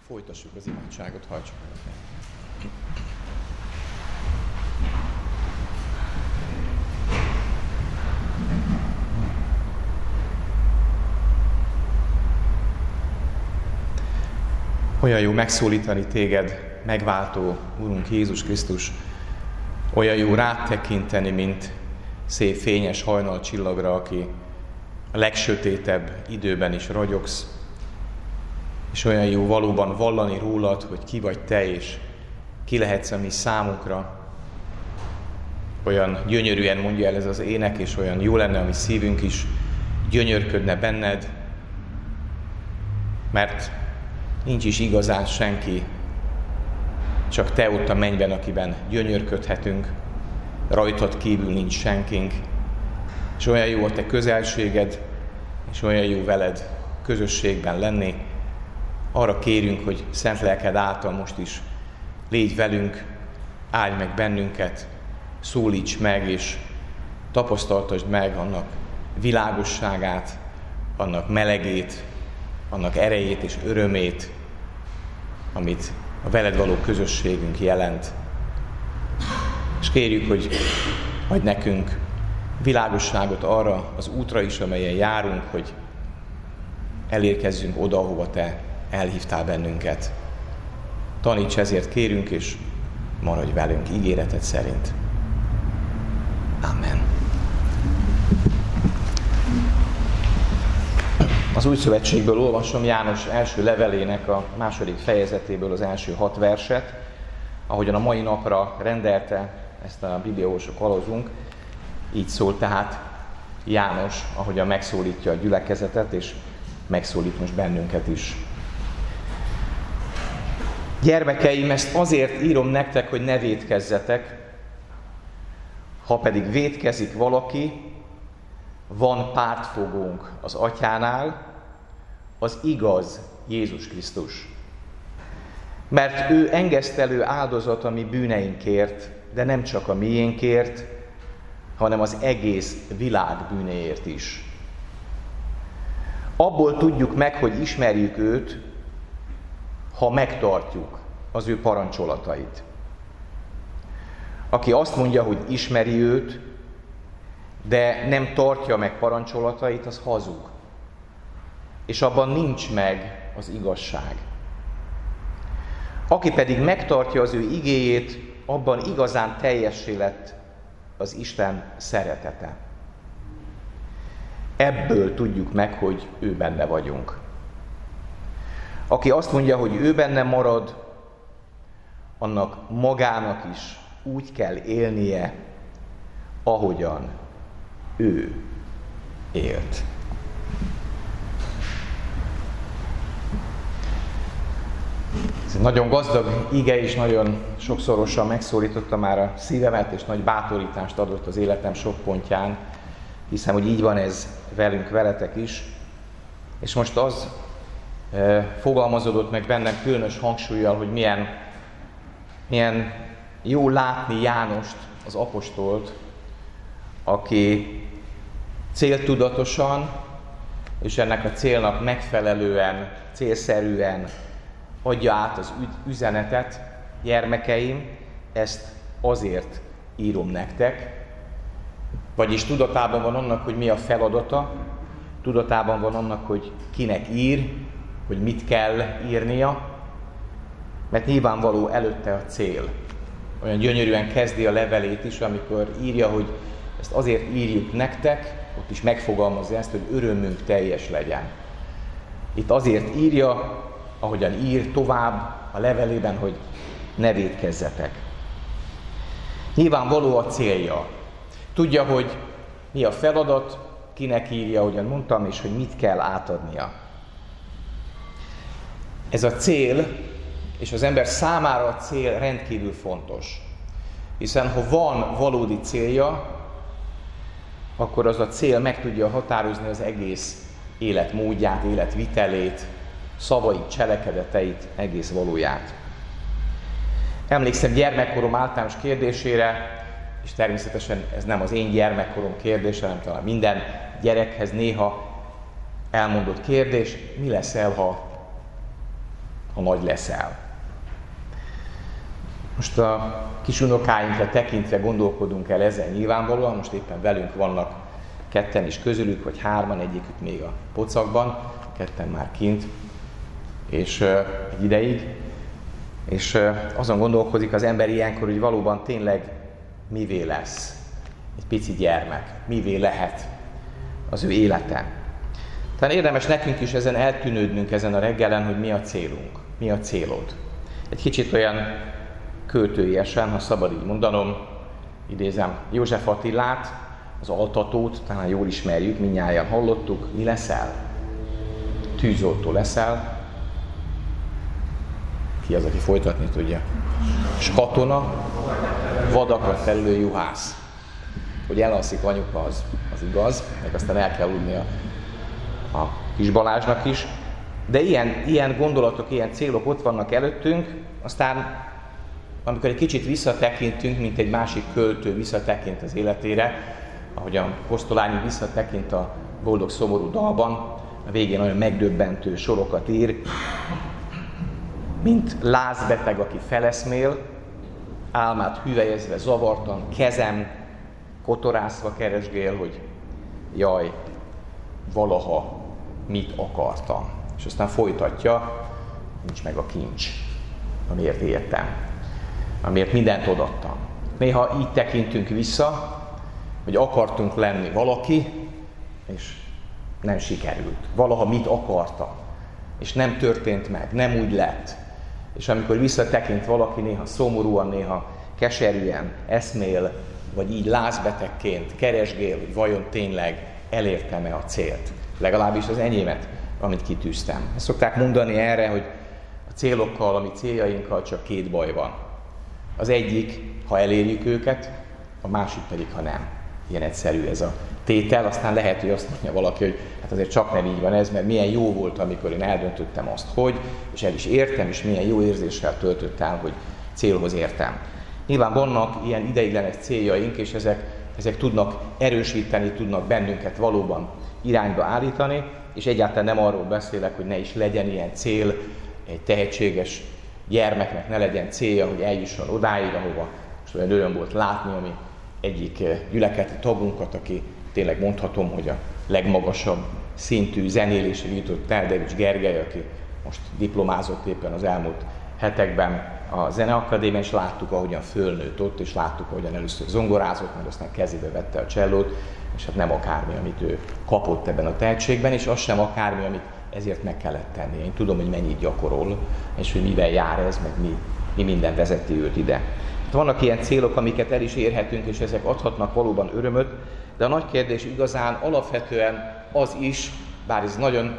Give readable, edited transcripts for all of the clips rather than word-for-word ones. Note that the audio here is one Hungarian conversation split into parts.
Folytassuk az imádságot, hajtsuk el. Olyan jó megszólítani téged, megváltó Urunk Jézus Krisztus. Olyan jó rád tekinteni, mint szép fényes hajnalcsillagra, aki a legsötétebb időben is ragyogsz. És olyan jó valóban vallani rólad, hogy ki vagy te, és ki lehetsz a mi számunkra. Olyan gyönyörűen mondja el ez az ének, és olyan jó lenne, a mi szívünk is gyönyörködne benned, mert nincs is igazán senki, csak te ott a mennyben, akiben gyönyörködhetünk, rajtad kívül nincs senkink, és olyan jó a te közelséged, és olyan jó veled közösségben lenni. Arra kérünk, hogy szent lelked által most is légy velünk, áldj meg bennünket, szólíts meg, és tapasztaltasd meg annak világosságát, annak melegét, annak erejét és örömét, amit a veled való közösségünk jelent. És kérjük, hogy adj nekünk világosságot arra az útra is, amelyen járunk, hogy elérkezzünk oda, ahova te elhívtál bennünket. Taníts, ezért kérünk, és maradj velünk ígéreted szerint. Amen. Az Új Szövetségből olvasom János első levelének a 2. fejezetéből az első 6 verset, ahogyan a mai napra rendelte, ezt a bibliaolvasók alazunk. Így szól tehát János, ahogyan megszólítja a gyülekezetet, és megszólít most bennünket is. Gyermekeim, ezt azért írom nektek, hogy ne vétkezzetek. Ha pedig vétkezik valaki, van pártfogónk az Atyánál, az igaz Jézus Krisztus. Mert ő engesztelő áldozat a mi bűneinkért, de nem csak a miénkért, hanem az egész világ bűnéért is. Abból tudjuk meg, hogy ismerjük őt, ha megtartjuk az ő parancsolatait. Aki azt mondja, hogy ismeri őt, de nem tartja meg parancsolatait, az hazug. És abban nincs meg az igazság. Aki pedig megtartja az ő igéjét, abban igazán teljessé lett az Isten szeretete. Ebből tudjuk meg, hogy ő benne vagyunk. Aki azt mondja, hogy ő benne marad, annak magának is úgy kell élnie, ahogyan ő élt. Ez egy nagyon gazdag ige, és nagyon sokszorosan megszólította már a szívemet, és nagy bátorítást adott az életem sok pontján. Hiszem, hogy így van ez velünk, veletek is. És most az fogalmazódott meg bennem különös hangsúllyal, hogy milyen jó látni Jánost, az apostolt, aki céltudatosan és ennek a célnak megfelelően, célszerűen adja át az üzenetet. Gyermekeim, ezt azért írom nektek, vagyis tudatában van annak, hogy mi a feladata, tudatában van annak, hogy kinek ír, hogy mit kell írnia, mert nyilvánvaló előtte a cél. Olyan gyönyörűen kezdi a levelét is, amikor írja, hogy ezt azért írjuk nektek, ott is megfogalmazza ezt, hogy örömünk teljes legyen. Itt azért írja, ahogyan ír tovább a levelében, hogy ne vétkezzetek. Nyilvánvaló a célja. Tudja, hogy mi a feladat, kinek írja, ahogyan mondtam, és hogy mit kell átadnia. Ez a cél, és az ember számára a cél rendkívül fontos. Hiszen ha van valódi célja, akkor az a cél meg tudja határozni az egész életmódját, életvitelét, szavait, cselekedeteit, egész valóját. Emlékszem gyermekkorom általános kérdésére, és természetesen ez nem az én gyermekkorom kérdése, hanem talán minden gyerekhez néha elmondott kérdés, mi leszel, ha ha nagy leszel. Most a kis unokáinkra tekintve gondolkodunk el ezen nyilvánvalóan, most éppen velünk vannak ketten is közülük, vagy hárman, egyikük még a pocakban, ketten már kint, és egy ideig. És azon gondolkodik az ember ilyenkor, hogy valóban tényleg mivé lesz egy pici gyermek, mivé lehet az ő élete. Tehát érdemes nekünk is ezen eltűnődnünk ezen a reggelen, hogy mi a célunk, mi a célod. Egy kicsit olyan költőiesen, ha szabad így mondanom, idézem József Attilát, az altatót, talán jól ismerjük, mindnyájan hallottuk, mi leszel? Tűzoltó leszel. Ki az, aki folytatni tudja? És katona, vadakat felülő juhász. Hogy elalszik anyuka, az igaz, meg aztán el kell udni a kis Balázsnak is. De ilyen gondolatok, ilyen célok ott vannak előttünk, aztán amikor egy kicsit visszatekintünk, mint egy másik költő visszatekint az életére, ahogyan Kosztolányi visszatekint a Boldog szomorú dalban, a végén olyan megdöbbentő sorokat ír, mint lázbeteg, aki feleszmél, álmát hüvelyezve, zavartan, kezem kotorászva keresgél, hogy jaj, valaha mit akartam. És aztán folytatja, nincs meg a kincs, amiért éltem, amiért mindent odaadtam. Néha így tekintünk vissza, hogy akartunk lenni valaki, és nem sikerült. Valaha mit akartam, és nem történt meg, nem úgy lett. És amikor visszatekint valaki, néha szomorúan, néha keserűen eszmél, vagy így lázbetegként keresgél, hogy vajon tényleg elértem-e a célt. Legalábbis az enyémet, amit kitűztem. Ezt szokták mondani erre, hogy a célokkal, a mi céljainkkal csak két baj van. Az egyik, ha elérjük őket, a másik pedig, ha nem. Ilyen egyszerű ez a tétel, aztán lehet, hogy azt mondja valaki, hogy hát azért csak nem így van ez, mert milyen jó volt, amikor én eldöntöttem azt, hogy, és el is értem, és milyen jó érzéssel töltött el, hogy célhoz értem. Nyilván vannak ilyen ideiglenes céljaink, és ezek tudnak erősíteni, tudnak bennünket valóban irányba állítani, és egyáltalán nem arról beszélek, hogy ne is legyen ilyen cél, egy tehetséges gyermeknek ne legyen célja, hogy eljusson odáig, ahova most olyan öröm volt látni, ami egyik gyülekezeti tagunkat, aki tényleg mondhatom, hogy a legmagasabb szintű zenélésre jutott el, Devics Gergely, aki most diplomázott éppen az elmúlt hetekben a Zeneakadémián, és láttuk, ahogyan fölnőtt ott, és láttuk, ahogyan először zongorázott, majd aztán kezébe vette a csellót, és hát nem akármi, amit ő kapott ebben a tehetségben, és az sem akármi, amit ezért meg kellett tenni. Én tudom, hogy mennyit gyakorol, és hogy mivel jár ez, meg mi minden vezeti őt ide. Vannak ilyen célok, amiket el is érhetünk, és ezek adhatnak valóban örömöt, de a nagy kérdés igazán alapvetően az is, bár ez nagyon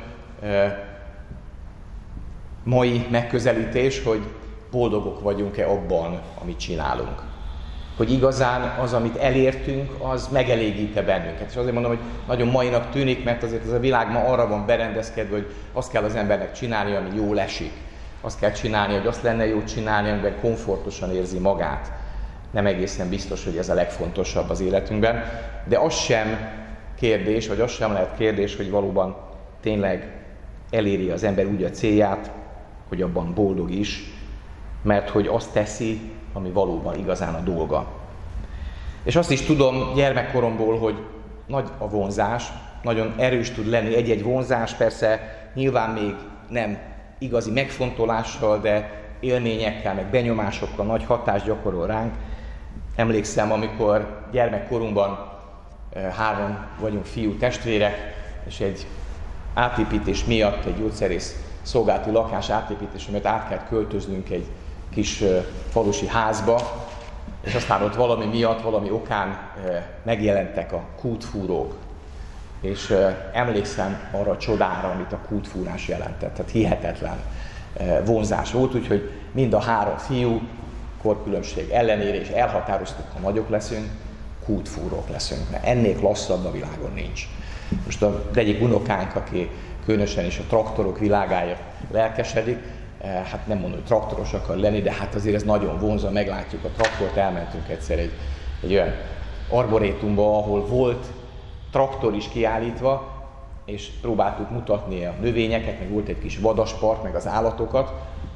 mai megközelítés, hogy boldogok vagyunk-e abban, amit csinálunk. Hogy igazán az, amit elértünk, az megelégít-e bennünket. És azért mondom, hogy nagyon mainak tűnik, mert azért ez a világ ma arra van berendezkedve, hogy azt kell az embernek csinálni, ami jól esik. Azt kell csinálni, hogy azt lenne jó csinálni, amiben komfortosan érzi magát. Nem egészen biztos, hogy ez a legfontosabb az életünkben, de az sem kérdés, vagy az sem lehet kérdés, hogy valóban tényleg eléri az ember úgy a célját, hogy abban boldog is, mert hogy azt teszi, ami valóban igazán a dolga. És azt is tudom gyermekkoromból, hogy nagy a vonzás, nagyon erős tud lenni egy-egy vonzás, persze nyilván még nem igazi megfontolással, de élményekkel, meg benyomásokkal nagy hatást gyakorol ránk. Emlékszem, amikor gyermekkorunkban 3 vagyunk fiú testvérek, és egy átépítés miatt, egy gyógyszerész szolgálati lakás átépítés miatt át kellett költöznünk egy kis falusi házba, és aztán ott valami miatt, valami okán megjelentek a kútfúrók. És emlékszem arra a csodára, amit a kútfúrás jelentett. Tehát hihetetlen vonzás volt, úgyhogy mind a 3 fiú korkülönbség ellenére is elhatároztuk, ha nagyok leszünk, kútfúrók leszünk, mert ennél klasszabb a világon nincs. Most az egyik unokánk, aki különösen is a traktorok világáért lelkesedik, hát nem mondom, hogy traktoros akar lenni, de hát azért ez nagyon vonzó, meglátjuk a traktort, elmentünk egyszer egy olyan arborétumba, ahol volt traktor is kiállítva, és próbáltuk mutatni a növényeket, meg volt egy kis vadaspark, meg az állatokat,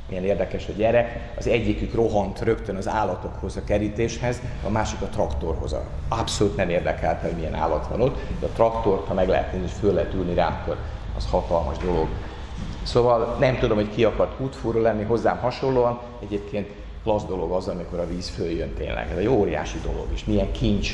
Milyen érdekes a gyerek, az egyikük rohant rögtön az állatokhoz, a kerítéshez, a másik a traktorhoz. Abszolút nem érdekelte, hogy milyen állat van ott, de a traktort, ha meg lehet nézni, és föl lehet ülni rá, akkor az hatalmas dolog. Szóval nem tudom, hogy ki akart útfúró lenni, hozzám hasonlóan, egyébként klassz dolog az, amikor a víz följön tényleg. Ez egy óriási dolog, és milyen kincs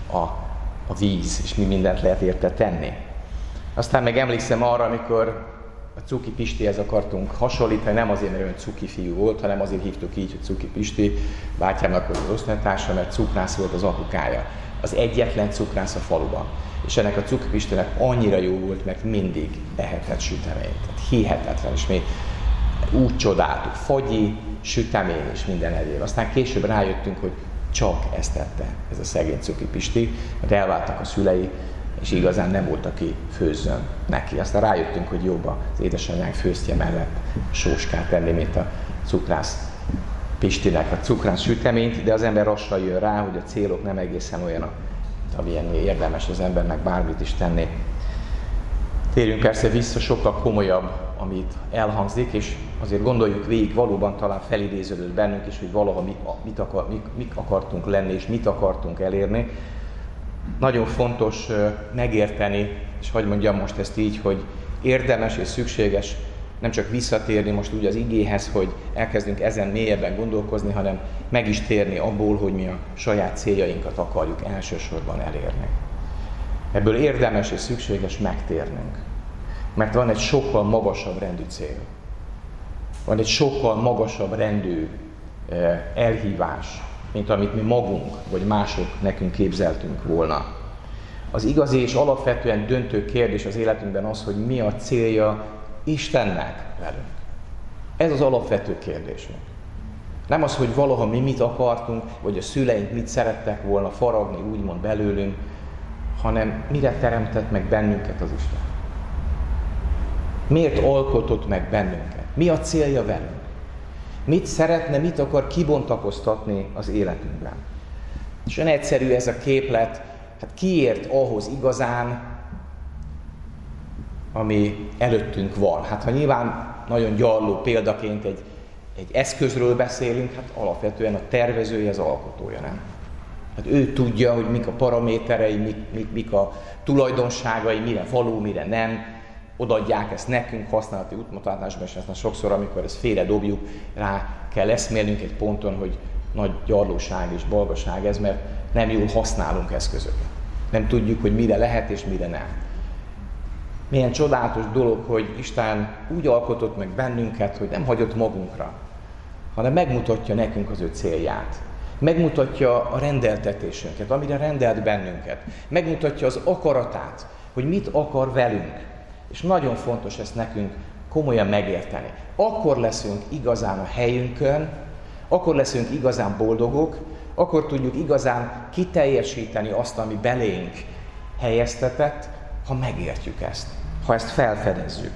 a víz, és mi mindent lehet érte tenni. Aztán meg emlékszem arra, amikor a Cuki Pistihez akartunk hasonlítani, nem azért, mert olyan cuki fiú volt, hanem azért hívtuk így, hogy Cuki Pisti, bátyámnak volt az osztálytársa, mert cukrász volt az apukája. Az egyetlen cukrász a faluban. És ennek a Cuki Pistinek annyira jó volt, mert mindig ehetett süteményt. Tehát hihetetlen, és mi úgy csodáltuk, fagyi, sütemény és minden egyéb. Aztán később rájöttünk, hogy csak ezt tette ez a szegény Cuki Pisti, mert elváltak a szülei, és igazán nem volt, aki főzzön neki. Aztán rájöttünk, hogy jobb az édesanyánk főztje mellett sóskát tenni, mint a cukrász Pistinek a cukrász süteményt, de az ember lassan jön rá, hogy a célok nem egészen olyanok, amilyen érdemes az embernek bármit is tenni. Térjünk persze vissza, sokkal komolyabb, amit elhangzik, és azért gondoljuk végig, valóban talán felidéződött bennünk is, hogy valaha mit akartunk lenni, és mit akartunk elérni. Nagyon fontos megérteni, és hadd mondjam most ezt így, hogy érdemes és szükséges nem csak visszatérni most úgy az igéhez, hogy elkezdünk ezen mélyebben gondolkozni, hanem meg is térni abból, hogy mi a saját céljainkat akarjuk elsősorban elérni. Ebből érdemes és szükséges megtérnünk, mert van egy sokkal magasabb rendű cél. Van egy sokkal magasabb rendű elhívás, mint amit mi magunk vagy mások nekünk képzeltünk volna. Az igazi és alapvetően döntő kérdés az életünkben az, hogy mi a célja Istennek velünk. Ez az alapvető kérdésünk. Nem az, hogy valaha mi mit akartunk, vagy a szüleink mit szerettek volna faragni, úgymond belőlünk, hanem mire teremtett meg bennünket az Isten. Miért alkotott meg bennünket? Mi a célja velünk? Mit szeretne, mit akar kibontakoztatni az életünkben? És olyan egyszerű ez a képlet, hát kiért ahhoz igazán, ami előttünk van. Hát ha nyilván nagyon gyarló példaként egy eszközről beszélünk, hát alapvetően a tervezője, az alkotója, nem? Hát ő tudja, hogy mik a paraméterei, mik a tulajdonságai, mire való, mire nem. Odaadják ezt nekünk használati útmutatásban, és aztán sokszor, amikor ezt félre dobjuk, rá kell eszmélnünk egy ponton, hogy nagy gyarlóság és balgaság ez, mert nem jól használunk eszközöket. Nem tudjuk, hogy mire lehet és mire nem. Milyen csodálatos dolog, hogy Isten úgy alkotott meg bennünket, hogy nem hagyott magunkra, hanem megmutatja nekünk az ő célját. Megmutatja a rendeltetésünket, amire rendelt bennünket. Megmutatja az akaratát, hogy mit akar velünk. És nagyon fontos ezt nekünk komolyan megérteni. Akkor leszünk igazán a helyünkön, akkor leszünk igazán boldogok, akkor tudjuk igazán kiteljesíteni azt, ami belénk helyeztetett, ha megértjük ezt, ha ezt felfedezzük.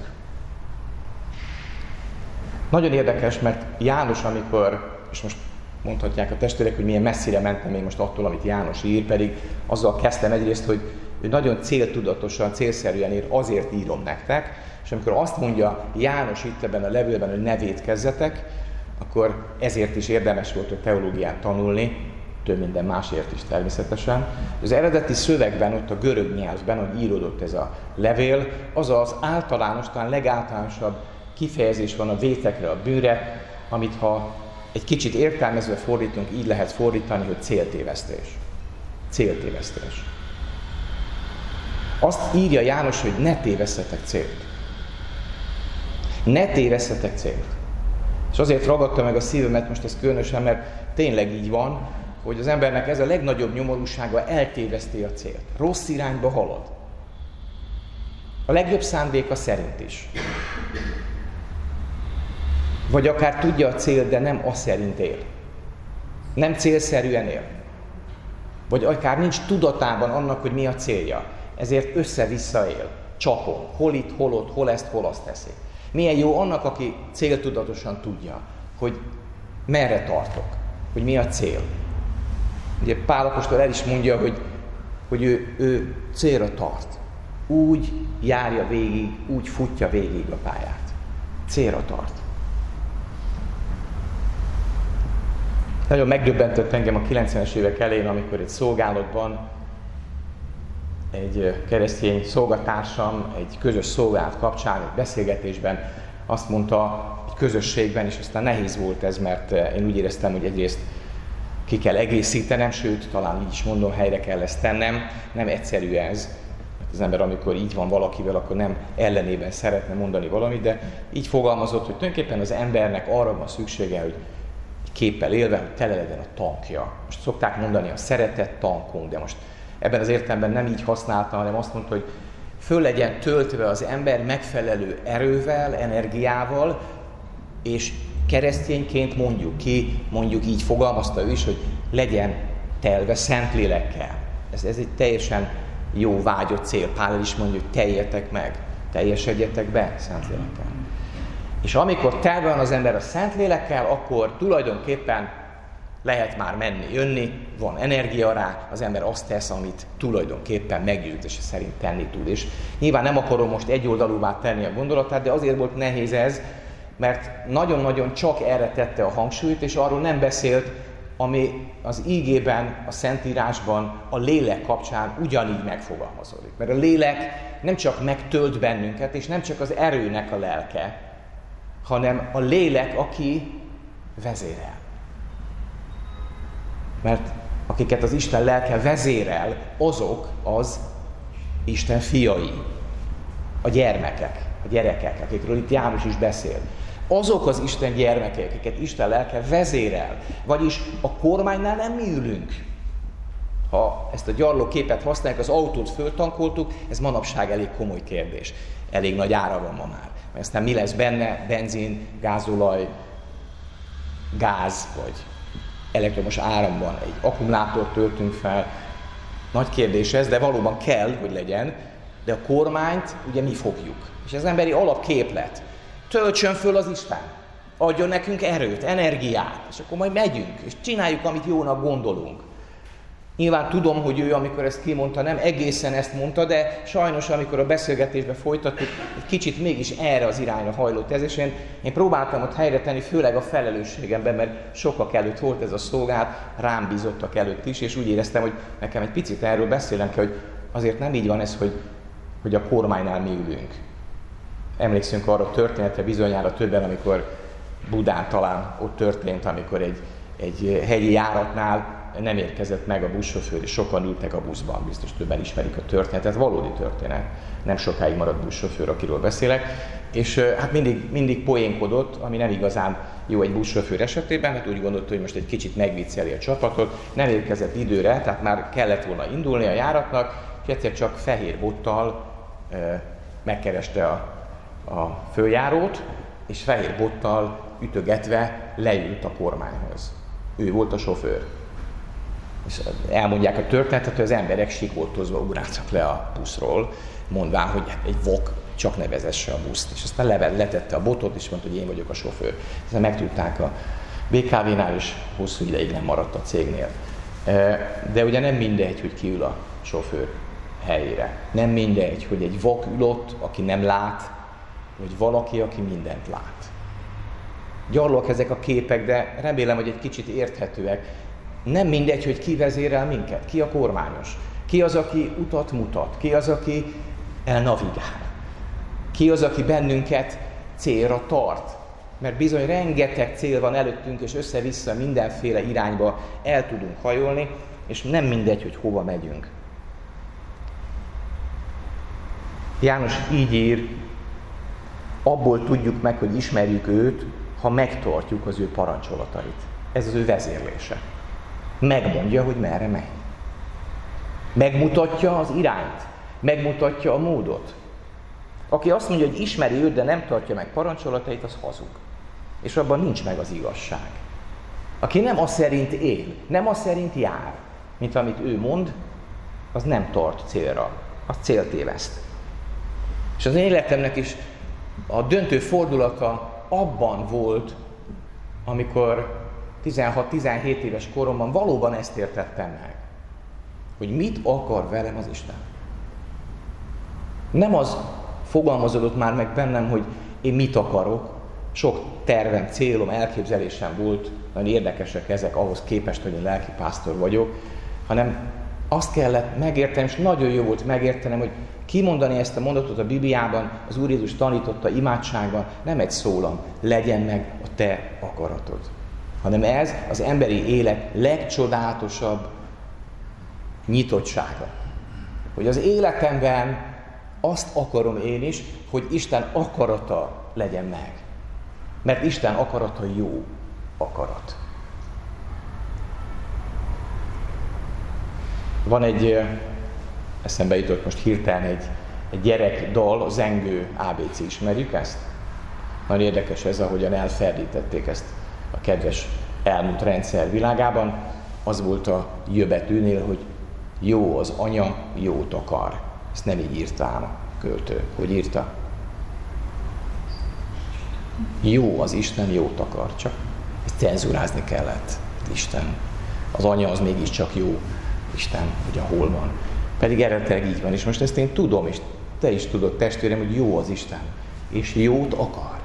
Nagyon érdekes, mert János, amikor, és most mondhatják a testvérek, hogy milyen messzire mentem én most attól, amit János ír, pedig azzal kezdtem egyrészt, hogy ő nagyon céltudatosan, célszerűen ír, azért írom nektek, és amikor azt mondja János itt ebben a levélben, hogy ne vétkezzetek, akkor ezért is érdemes volt a teológiát tanulni, több minden másért is természetesen. Az eredeti szövegben, ott a görög nyelvben, hogy íródott ez a levél, az az általános, talán legáltalánosabb kifejezés van a vétekre, a bűnre, amit ha egy kicsit értelmezve fordítunk, így lehet fordítani, hogy céltévesztés. Céltévesztés. Azt írja János, hogy ne tévesszetek célt. Ne tévesszetek célt. És azért ragadta meg a szívemet most ez különösen, mert tényleg így van, hogy az embernek ez a legnagyobb nyomorúsága, eltéveszti a célt. Rossz irányba halad. A legjobb szándéka szerint is. Vagy akár tudja a cél, de nem az szerint él. Nem célszerűen él. Vagy akár nincs tudatában annak, hogy mi a célja. Ezért össze-vissza él. Csapon. Hol itt, hol ott, hol ezt, hol azt teszi. Milyen jó annak, aki céltudatosan tudja, hogy merre tartok, hogy mi a cél. Ugye Pál apostol el is mondja, hogy ő célra tart. Úgy járja végig, úgy futja végig a pályát. Célra tart. Nagyon megdöbbentett engem a 90-es évek elején, amikor egy szolgálatban egy keresztény szolgatársam egy közös szolgálat kapcsán, egy beszélgetésben azt mondta, egy közösségben, és aztán nehéz volt ez, mert én úgy éreztem, hogy egyrészt ki kell egészítenem, sőt, talán így is mondom, helyre kell ezt tennem. Nem egyszerű ez. Az ember, amikor így van valakivel, akkor nem ellenében szeretne mondani valamit, de így fogalmazott, hogy tulajdonképpen az embernek arra van szüksége, hogy képpel élve, hogy tele legyen a tankja. Most szokták mondani a szeretet tankunk, de most ebben az értelemben nem így használta, hanem azt mondta, hogy föl legyen töltve az ember megfelelő erővel, energiával, és keresztényként mondjuk így fogalmazta ő is, hogy legyen telve Szentlélekkel. Ez egy teljesen jó vágyott cél. Pál is mondja, hogy teljetek meg, teljesedjetek be Szentlélekkel. És amikor telve van az ember a Szentlélekkel, akkor tulajdonképpen lehet már menni, jönni, van energia rá, az ember azt tesz, amit tulajdonképpen meggyőzése szerint tenni tud. És nyilván nem akarom most egyoldalúvá tenni a gondolatát, de azért volt nehéz ez, mert nagyon-nagyon csak erre tette a hangsúlyt, és arról nem beszélt, ami az ígében, a Szentírásban, a lélek kapcsán ugyanígy megfogalmazódik. Mert a lélek nem csak megtölt bennünket, és nem csak az erőnek a lelke, hanem a lélek, aki vezérel. Mert akiket az Isten lelke vezérel, azok az Isten fiai, a gyermekek, a gyerekek, akikről itt János is beszél. Azok az Isten gyermekek, akiket Isten lelke vezérel. Vagyis a kormánynál nem mi ülünk. Ha ezt a gyarló képet használjuk, az autót föltankoltuk, ez manapság elég komoly kérdés. Elég nagy ára van ma már. Mert aztán mi lesz benne? Benzin, gázolaj, gáz, vagy elektromos áramban egy akkumulátort töltünk fel. Nagy kérdés ez, de valóban kell, hogy legyen. De a kormányt ugye mi fogjuk. És ez emberi alapképlet. Töltsön föl az Isten. Adjon nekünk erőt, energiát. És akkor majd megyünk, és csináljuk, amit jónak gondolunk. Nyilván tudom, hogy ő, amikor ezt kimondta, nem egészen ezt mondta, de sajnos, amikor a beszélgetésbe folytattuk, egy kicsit mégis erre az irányra hajlott ez, és én próbáltam ott helyre tenni, főleg a felelősségemben, mert sokak előtt volt ez a szolgálat, rám bízottak előtt is, és úgy éreztem, hogy nekem egy picit erről beszélnem kell, hogy azért nem így van ez, hogy a kormánynál mi ülünk. Emlékszünk arra a történetre bizonyára többen, amikor Budán talán ott történt, amikor egy hegyi járatnál nem érkezett meg a buszsofőr, és sokan ültek a buszban. Biztos többen ismerik a történetet, valódi történet. Nem sokáig maradt buszsofőr, akiről beszélek. És hát mindig poénkodott, ami nem igazán jó egy buszsofőr esetében, hát úgy gondolta, hogy most egy kicsit megvicceli a csapatot. Nem érkezett időre, tehát már kellett volna indulni a járatnak, és egyszer csak fehér bottal megkereste a följárót, és fehér bottal ütögetve leült a kormányhoz. Ő volt a sofőr. És elmondják a történetet, hogy az emberek sikoltozva ugráltak le a buszról, mondván, hogy egy vok csak ne vezesse a buszt. És aztán letette a botot, és mondta, hogy én vagyok a sofőr. Aztán megtudták a BKV-nál, és hosszú ideig nem maradt a cégnél. De ugye nem mindegy, hogy ki ül a sofőr helyére. Nem mindegy, hogy egy vak ül ott, aki nem lát, vagy valaki, aki mindent lát. Gyarlóak ezek a képek, de remélem, hogy egy kicsit érthetőek. Nem mindegy, hogy ki vezérel minket, ki a kormányos, ki az, aki utat mutat, ki az, aki elnavigál, ki az, aki bennünket célra tart. Mert bizony rengeteg cél van előttünk, és össze-vissza mindenféle irányba el tudunk hajolni, és nem mindegy, hogy hova megyünk. János így ír, abból tudjuk meg, hogy ismerjük őt, ha megtartjuk az ő parancsolatait. Ez az ő vezérlése. Megmondja, hogy merre megy. Megmutatja az irányt. Megmutatja a módot. Aki azt mondja, hogy ismeri őt, de nem tartja meg parancsolatait, az hazug. És abban nincs meg az igazság. Aki nem az szerint él, nem az szerint jár, mint amit ő mond, az nem tart célra. Az céltéveszt. És az én életemnek is a döntő fordulata abban volt, amikor 16-17 éves koromban valóban ezt értettem meg, hogy mit akar velem az Isten. Nem az fogalmazódott már meg bennem, hogy én mit akarok, Sok tervem, célom, elképzelésem volt, nagyon érdekesek ezek ahhoz képest, hogy én lelkipásztor vagyok, hanem azt kellett megértenem, és nagyon jó volt megértenem, hogy kimondani ezt a mondatot a Bibliában, az Úr Jézus tanította imádságban, nem egy szólam, legyen meg a te akaratod. Hanem ez az emberi élet legcsodálatosabb nyitottsága. Hogy az életemben azt akarom én is, hogy Isten akarata legyen meg. Mert Isten akarata jó akarat. Van egy, eszembe jutott most hirtelen egy gyerekdal, a Zengő ABC, ismerjük ezt? Nagyon érdekes ez, ahogyan elferdítették ezt a kedves elmúlt rendszer világában. Az volt a jöbetűnél, hogy jó az anya, jót akar. Ezt nem így írta ám a költő. Hogy írta? Jó az Isten, jót akar. Csak ezt cenzurázni kellett. Isten. Az anya az mégiscsak jó. Isten, hogy hol van. Pedig eredetileg így van. És most ezt én tudom, és te is tudod, testvérem, hogy jó az Isten. És jót akar.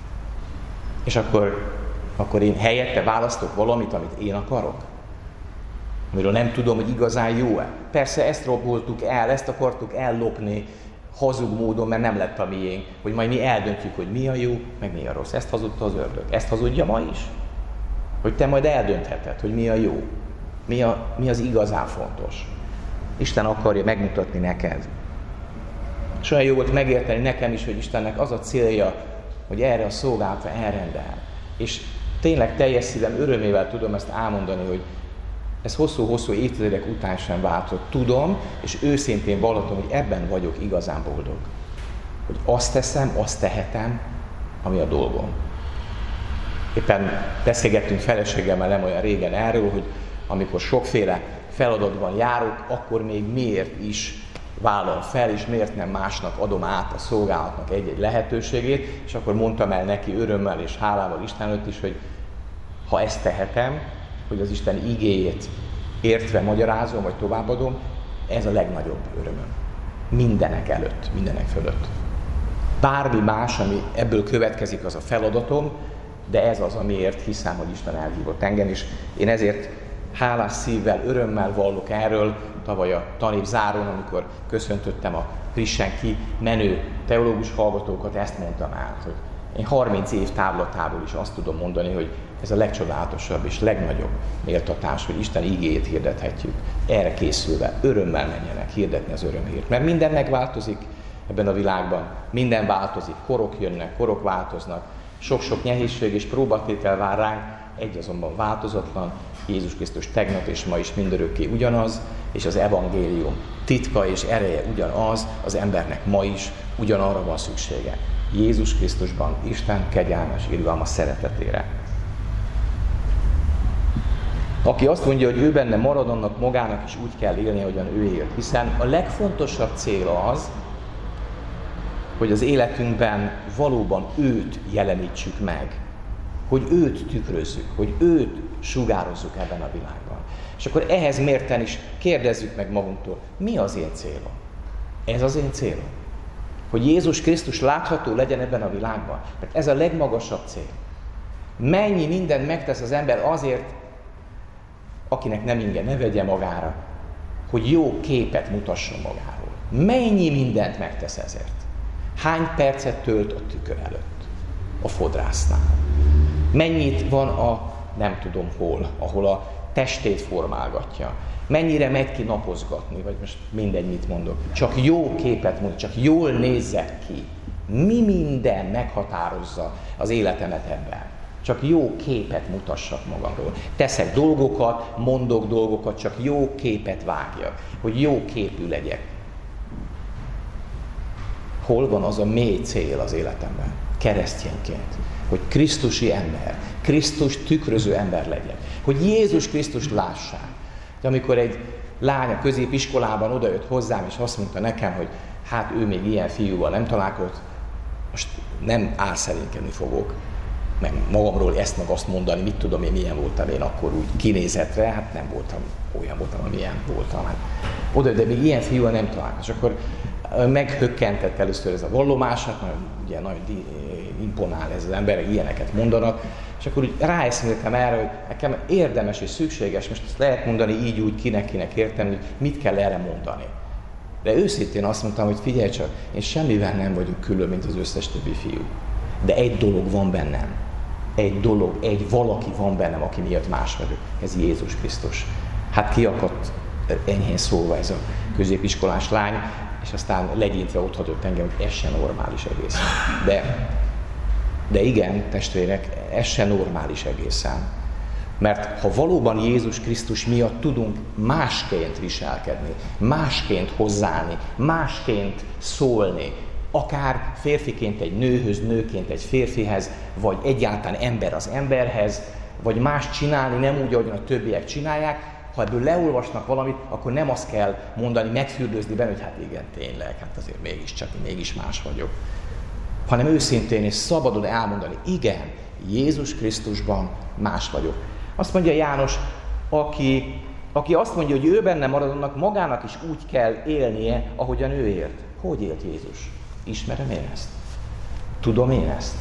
És akkor én helyette választok valamit, amit én akarok? Amiről nem tudom, hogy igazán jó-e. Persze ezt raboltuk el, ezt akartuk ellopni hazug módon, mert nem lett a miénk, hogy majd mi eldöntjük, hogy mi a jó, meg mi a rossz. Ezt hazudta az ördög. Ezt hazudja ma is. Hogy te majd eldöntheted, hogy mi a jó. Mi az igazán fontos. Isten akarja megmutatni neked. És olyan jó volt megérteni nekem is, hogy Istennek az a célja, hogy erre a szolgálatra elrendel. És tényleg teljes szívem örömével tudom ezt elmondani, hogy ez hosszú-hosszú évtizedek után sem változott. Tudom, és őszintén vallatom, hogy ebben vagyok igazán boldog. Hogy azt teszem, azt tehetem, ami a dolgom. Éppen beszélgettünk feleségemmel nem olyan régen erről, hogy amikor sokféle feladatban járok, akkor még miért is vállalom fel, és miért nem másnak adom át a szolgálatnak egy-egy lehetőségét, és akkor mondtam el neki örömmel és hálával Isten előtt is, hogy ha ezt tehetem, hogy az Isten igéjét értve magyarázom, vagy továbbadom, ez a legnagyobb örömöm. Mindenek előtt, mindenek fölött. Bármi más, ami ebből következik, az a feladatom, de ez az, amiért hiszem, hogy Isten elhívott engem, és én ezért hálás szívvel, örömmel vallok erről. Tavaly a tanévzárón, amikor köszöntöttem a frissen kimenő teológus hallgatókat, ezt mondtam el, hogy én 30 év távlatából is azt tudom mondani, hogy ez a legcsodálatosabb és legnagyobb méltatás, hogy Isten igéjét hirdethetjük. Erre készülve, örömmel menjenek hirdetni az örömhírt. Mert minden megváltozik ebben a világban, minden változik, korok jönnek, korok változnak, sok-sok nehézség és próbatétel vár ránk, egy azonban változatlan, Jézus Krisztus tegnap és ma is mindörökké ugyanaz, és az evangélium titka és ereje ugyanaz, az embernek ma is ugyanarra van szüksége. Jézus Krisztusban Isten kegyelmes, irgalmas szeretetére. Aki azt mondja, hogy ő benne marad, annak magának is úgy kell élni, ahogyan ő élt. Hiszen a legfontosabb cél az, hogy az életünkben valóban őt jelenítsük meg. Hogy őt tükrözzük, hogy őt sugározzuk ebben a világban. És akkor ehhez mérten is kérdezzük meg magunktól, mi az én célom? Ez az én célom. Hogy Jézus Krisztus látható legyen ebben a világban. Mert ez a legmagasabb cél. Mennyi mindent megtesz az ember azért, akinek nem inge, ne vegye magára, hogy jó képet mutasson magáról. Mennyi mindent megtesz ezért? Hány percet tölt a tükör előtt? A fodrásznál. Mennyit van a nem tudom hol, ahol a testét formálgatja. Mennyire megy ki napozgatni, vagy most mindegy, mit mondok. Csak jó képet mond, csak jól nézzek ki. Mi minden meghatározza az életemet ebben? Csak jó képet mutassak magamról. Teszek dolgokat, mondok dolgokat, csak jó képet vágjak, hogy jó képű legyek. Hol van az a mély cél az életemben? Keresztényként. Hogy Krisztusi ember, Krisztus tükröző ember legyen. Hogy Jézus Krisztust lássák. De amikor egy lány a középiskolában odajött hozzám, és azt mondta nekem, hogy hát ő még ilyen fiúval nem találkozott, most nem álszerénykedni fogok, meg magamról ezt meg azt mondani, mit tudom én, milyen voltam én akkor úgy kinézetre, hát nem voltam, olyan voltam, amilyen voltam. Hát oda, de még ilyen fiúval nem találkozott. És akkor meghökkentett először ez a vallomását, ugye nagyon imponál ez az ember, ilyeneket mondanak, és akkor úgy ráeszméltem erre, hogy nekem érdemes és szükséges, most ezt lehet mondani így úgy, kinek értem, hogy mit kell erre mondani. De őszintén azt mondtam, hogy figyelj csak, én semmivel nem vagyok külön, mint az összes többi fiú. De egy dolog van bennem. Egy valaki van bennem, aki miatt más vagyok. Ez Jézus Krisztus. Hát kiakadt enyhén szólva ez a középiskolás lány, és aztán legyintve ott hagyott engem, hogy ez se normális egészen. De igen, testvérek, ez se normális egészen. Mert ha valóban Jézus Krisztus miatt tudunk másként viselkedni, másként hozzáállni, másként szólni, akár férfiként egy nőhöz, nőként egy férfihez, vagy egyáltalán ember az emberhez, vagy más csinálni, nem úgy, ahogyan a többiek csinálják, ha ebből leolvasnak valamit, akkor nem azt kell mondani, megfürdőzni benne, hogy hát igen, tényleg, hát azért mégis más vagyok. Hanem őszintén és szabadon elmondani, igen, Jézus Krisztusban más vagyok. Azt mondja János, aki azt mondja, hogy ő benne marad, annak magának is úgy kell élnie, ahogyan ő élt. Hogy élt Jézus? Ismerem én ezt? Tudom én ezt?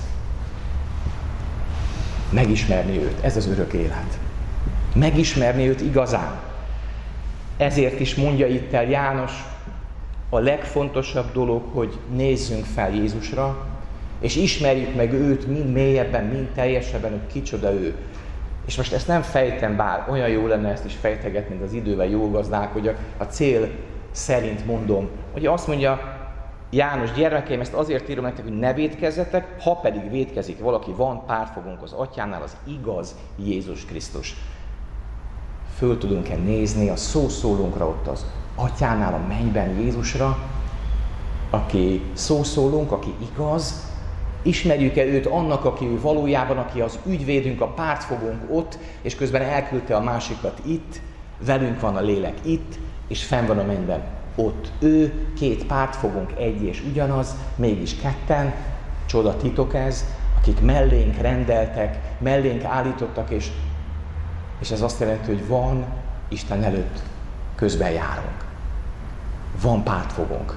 Megismerni őt, ez az örök élet. Megismerni őt igazán. Ezért is mondja itt el János, a legfontosabb dolog, hogy nézzünk fel Jézusra, és ismerjük meg őt mind mélyebben, mind teljesebben, hogy kicsoda ő. És most ezt nem fejtem, bár olyan jó lenne ezt is fejtegetni, mint az idővel jó gazdák, hogy a cél szerint mondom, hogy azt mondja János, gyermekeim, ezt azért írom nektek, hogy ne vétkezzetek, ha pedig vétkezik valaki, van pártfogónk az Atyánál, az igaz Jézus Krisztus. Föl tudunk-e nézni a szószólónkra ott az Atyánál, a mennyben Jézusra, aki szószólónk, aki igaz, ismerjük-e őt annak, aki ő valójában, aki az ügyvédünk, a pártfogónk ott, és közben elküldte a másikat itt, velünk van a lélek itt, és fenn van a mennyben ott. Ő, két pártfogónk egy és ugyanaz, mégis ketten, csoda titok ez, akik mellénk rendeltek, mellénk állítottak, és ez azt jelenti, hogy van Isten előtt, közben járunk. Van pártfogónk.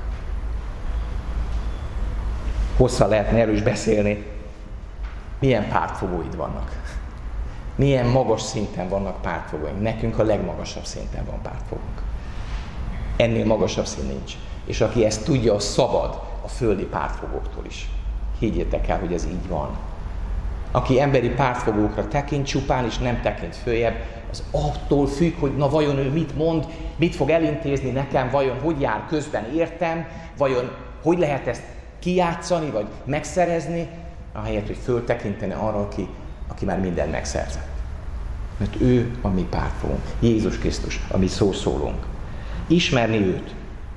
Hosszan lehetne erről is beszélni. Milyen pártfogóid vannak? Milyen magas szinten vannak pártfogóink? Nekünk a legmagasabb szinten van pártfogónk. Ennél magasabb szín nincs. És aki ezt tudja, az szabad a földi pártfogóktól is. Higgyétek el, hogy ez így van. Aki emberi pártfogókra tekint csupán, és nem tekint följebb, az attól függ, hogy na vajon ő mit mond, mit fog elintézni nekem, vajon hogy jár közben értem, vajon hogy lehet ezt kijátszani, vagy megszerezni, ahelyett, hogy föltekintene arra, aki már mindent megszerzett. Mert ő a mi pártfogónk. Jézus Krisztus, a mi szószólónk. Ismerni őt,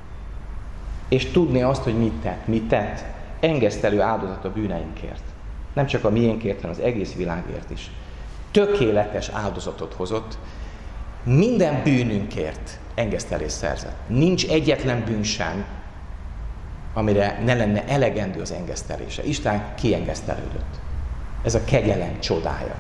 és tudni azt, hogy mit tett, engesztelő áldozat a bűneinkért. Nem csak a miénkért, hanem az egész világért is. Tökéletes áldozatot hozott, minden bűnünkért engesztelést szerzett. Nincs egyetlen bűn sem, amire ne lenne elegendő az engesztelése. Isten kiengesztelődött. Ez a kegyelem csodája.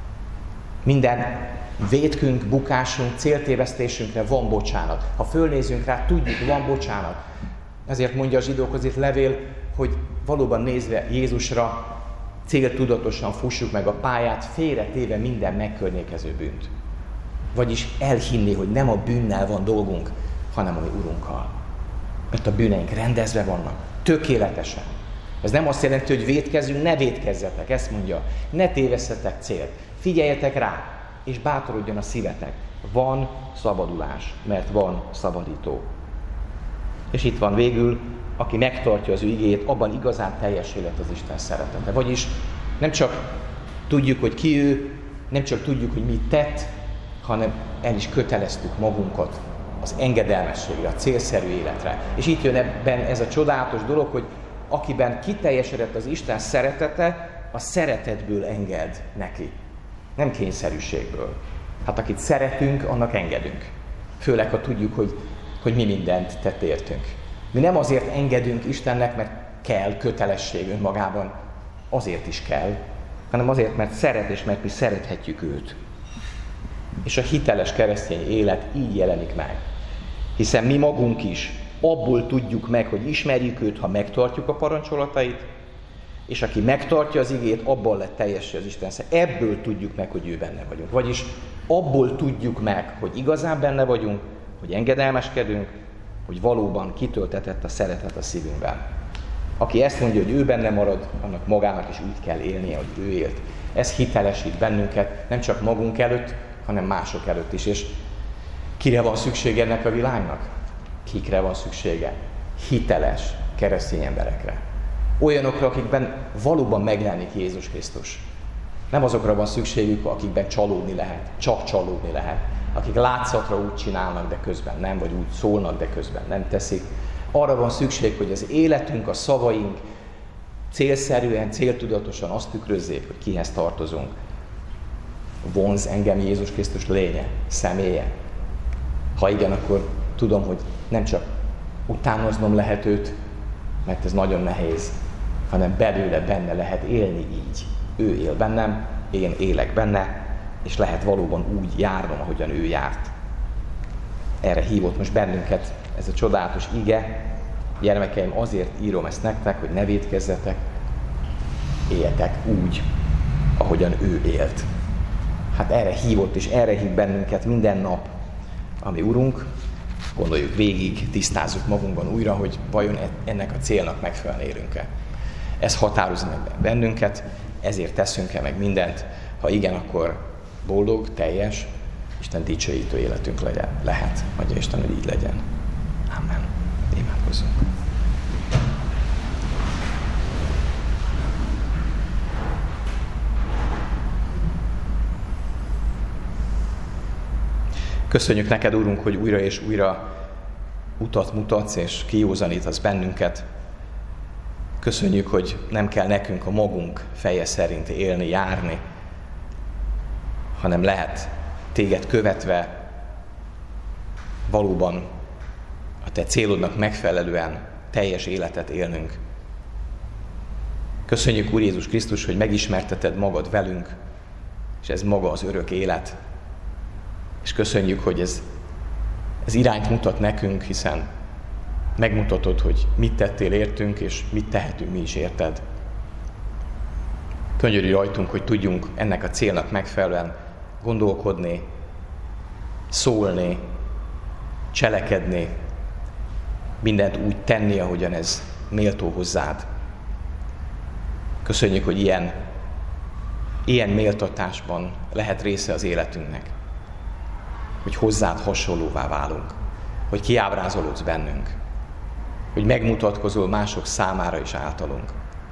Minden vétkünk, bukásunk, céltévesztésünkre van bocsánat. Ha fölnézünk rá, tudjuk, van bocsánat. Ezért mondja a zsidókhoz itt levél, hogy valóban nézve Jézusra céltudatosan fussuk meg a pályát, félretéve minden megkörnyékező bűnt. Vagyis elhinni, hogy nem a bűnnel van dolgunk, hanem a mi Urunkkal. Mert a bűneink rendezve vannak, tökéletesen. Ez nem azt jelenti, hogy vétkezzünk, ne vétkezzetek, ezt mondja. Ne tévesszetek célt, figyeljetek rá, és bátorodjon a szívetek. Van szabadulás, mert van szabadító. És itt van végül, aki megtartja az ő igéjét, abban igazán teljes élet az Isten szeretete. Vagyis nem csak tudjuk, hogy ki ő, nem csak tudjuk, hogy mit tett, hanem el is köteleztük magunkat az engedelmességre, a célszerű életre. És itt jön ebben ez a csodálatos dolog, hogy akiben kiteljesedett az Isten szeretete, a szeretetből enged neki. Nem kényszerűségből. Hát akit szeretünk, annak engedünk. Főleg, ha tudjuk, hogy mi mindent tett értünk. Mi nem azért engedünk Istennek, mert kell, kötelesség önmagában, azért is kell, hanem azért, mert szeret, és mert mi szerethetjük őt. És a hiteles keresztény élet így jelenik meg. Hiszen mi magunk is abból tudjuk meg, hogy ismerjük őt, ha megtartjuk a parancsolatait, És aki megtartja az igét, abban lett teljessé az Isten. Ebből tudjuk meg, hogy ő benne vagyunk. Vagyis abból tudjuk meg, hogy igazán benne vagyunk, hogy engedelmeskedünk, hogy valóban kitöltetett a szeretet a szívünkben. Aki ezt mondja, hogy ő benne marad, annak magának is úgy kell élnie, hogy ő élt. Ez hitelesít bennünket, nem csak magunk előtt, hanem mások előtt is. És kire van szükség ennek a világnak? Kikre van szüksége? Hiteles keresztény emberekre. Olyanokra, akikben valóban megjelenik Jézus Krisztus. Nem azokra van szükségük, akikben csalódni lehet, csak csalódni lehet. Akik látszatra úgy csinálnak, de közben nem, vagy úgy szólnak, de közben nem teszik. Arra van szükség, hogy az életünk, a szavaink célszerűen, céltudatosan azt tükrözzék, hogy kihez tartozunk. Vonz engem Jézus Krisztus lénye, személye. Ha igen, akkor tudom, hogy nem csak utánoznom lehet őt, mert ez nagyon nehéz, hanem belőle, benne lehet élni így. Ő él bennem, én élek benne, és lehet valóban úgy járnom, ahogyan ő járt. Erre hívott most bennünket ez a csodálatos ige. Gyermekeim, azért írom ezt nektek, hogy ne vétkezzetek, éljetek úgy, ahogyan ő élt. Hát erre hívott, és erre hív bennünket minden nap, ami Urunk. Gondoljuk végig, tisztázzuk magunkban újra, hogy vajon ennek a célnak megfelelően élünk-e. Ez határozza meg bennünket, ezért teszünk-e meg mindent. Ha igen, akkor boldog, teljes, Isten dicsőítő életünk legyen. Lehet, adja Isten, hogy így legyen. Amen. Imádkozzunk. Köszönjük neked, Úrunk, hogy újra és újra utat mutatsz és kijózanítasz bennünket. Köszönjük, hogy nem kell nekünk a magunk feje szerint élni, járni, hanem lehet téged követve valóban a te célodnak megfelelően teljes életet élnünk. Köszönjük, Úr Jézus Krisztus, hogy megismerteted magad velünk, és ez maga az örök élet. És köszönjük, hogy ez irányt mutat nekünk, hiszen megmutatod, hogy mit tettél értünk, és mit tehetünk mi is érted. Könyörülj rajtunk, hogy tudjunk ennek a célnak megfelelően gondolkodni, szólni, cselekedni, mindent úgy tenni, ahogyan ez méltó hozzád. Köszönjük, hogy ilyen méltatásban lehet része az életünknek. Hogy hozzád hasonlóvá válunk, hogy kiábrázolódsz bennünk, hogy megmutatkozol mások számára is általunk.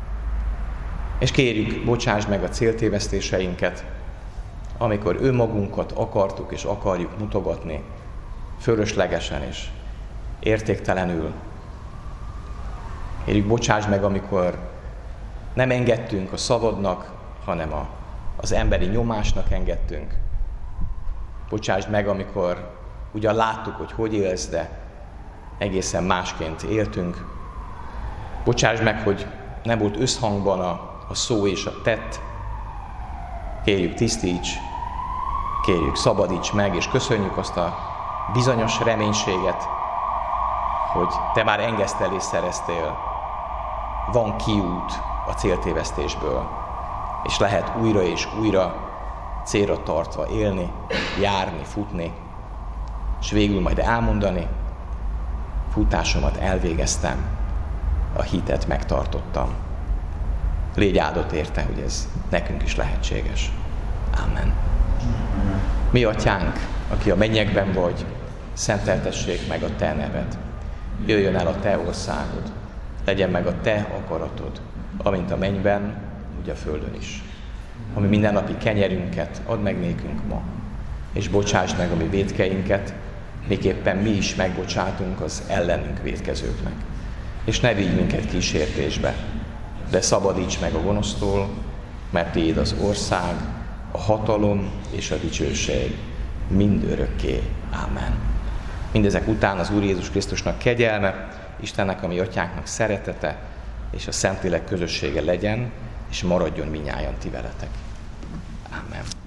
És kérjük, bocsásd meg a céltévesztéseinket, amikor önmagunkat akartuk és akarjuk mutogatni, fölöslegesen és értéktelenül. Kérjük, bocsásd meg, amikor nem engedtünk a szavadnak, hanem az emberi nyomásnak engedtünk. Bocsásd meg, amikor ugyan láttuk, hogy élsz, de egészen másként éltünk. Bocsásd meg, hogy nem volt összhangban a szó és a tett. Kérjük, tisztíts, kérjük, szabadíts meg, és köszönjük azt a bizonyos reménységet, hogy te már engesztelést szereztél. Van kiút a céltévesztésből, és lehet újra és újra célra tartva élni, járni, futni, és végül majd elmondani, futásomat elvégeztem, a hitet megtartottam. Légy áldott érte, hogy ez nekünk is lehetséges. Amen. Mi atyánk, aki a mennyekben vagy, szenteltessék meg a te neved. Jöjjön el a te országod, legyen meg a te akaratod, amint a mennyben, úgy a földön is. Ami mindennapi kenyerünket add meg nékünk ma, és bocsásd meg a mi vétkeinket, miképpen mi is megbocsátunk az ellenünk vétkezőknek. És ne vigy minket kísértésbe, de szabadíts meg a gonosztól, mert tiéd az ország, a hatalom és a dicsőség mind örökké. Ámen. Mindezek után az Úr Jézus Krisztusnak kegyelme, Istennek, a mi atyánknak szeretete, és a Szentlélek közössége legyen, és maradjon minnyájan ti veletek. Amen.